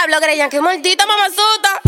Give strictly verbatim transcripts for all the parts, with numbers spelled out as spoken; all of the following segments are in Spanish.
Diablo, greña, qué maldita mamazota.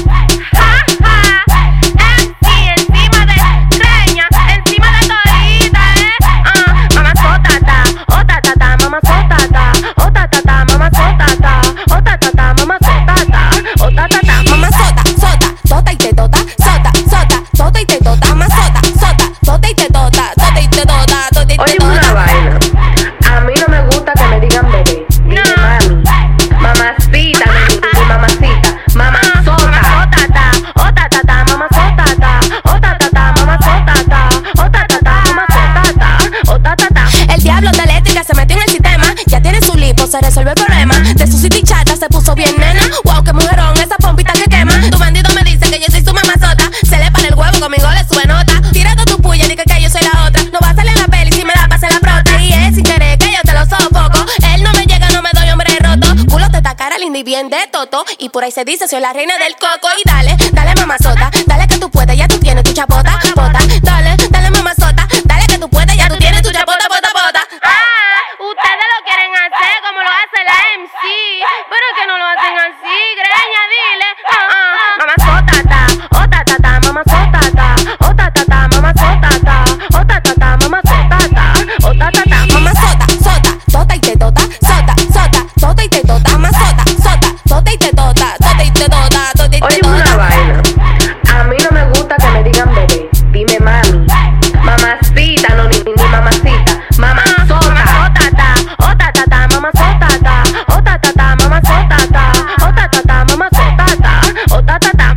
Ja, ja, M C encima de greña, encima de todita, eh. Ah, mamazota, ta, oh ta ta ta, mamazota, ta, oh ta ta ta, mamazota, ta, oh ta ta ta, mamazota, ta, oh ta ta ta. Mamazota, sota, tota y te tota, sota, sota, tota y te tota, mamazota, sota, tota y te tota, tota y te tota, tota y te Oye, tota. una vaina. A mí no me gusta que me digan bebé. Dime No. mami. Mamacita, mi, mi mamacita. Mamazota. Mamazota, ta, oh ta ta ta, mamazota, ta, oh ta ta ta, mamazota, ta, oh ta ta ta, mamazota, ta, oh ta ta ta. El diablo de eléctrica se metió en el sistema. Ya tiene su lipo, se resuelve el problema. De su city chata se puso bien nena. Wow, qué mujerón, esa pompita que quema. Tu bandido me dice que yo soy su mamazota. Se le para el huevo, conmigo le sube nota. Tírate tu puya, di que, que yo soy la otra. No va a salir en la peli si me da pase la prota. Y es sin querer que yo te lo sofoco. Él no me llega, no me doy hombre roto. Culo te ta cara linda y bien de toto. Y por ahí se dice soy la reina del coco. Y dale, dale mamazota. Dale que tú puedes, ya tú tienes tu chapota, bota. Dale, dale mamazota. Dale que tú puedes, ya tú tienes tu chapota, bota, bota. Ah, ustedes lo quieren hacer como lo hace la M C, pero que no lo hacen así, greña, dile. Ah, ah. Mamazota, ta, oh ta ta ta, mamazota, ta, oh ta ta ta, mamazota, ta, oh ta ta ta, mamazota, ta, oh ta ta ta. Mamazota, sota, tota y te tota, sota, sota, tota y te tota, mamazota, sota, tota y te tota, tota y te tota, tota y te Oye, una tota. vaina. A mí no me gusta que me digan bebé. Dime mami. Mamacita, no ni, ni mamacita. Mamazota. Mamazota, ta, oh ta ta ta, mamazota, ta, oh ta ta ta, mamazota, ta, oh ta ta ta, mamazota, ta, oh ta ta ta.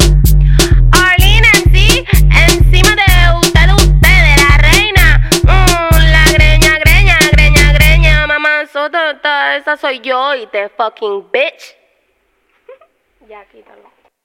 Arlene M C, encima de usted, ustedes, la reina. Mm, la greña, greña, greña, greña, mamazota, ta, esa soy yo y te fucking bitch. Ya, quítalo.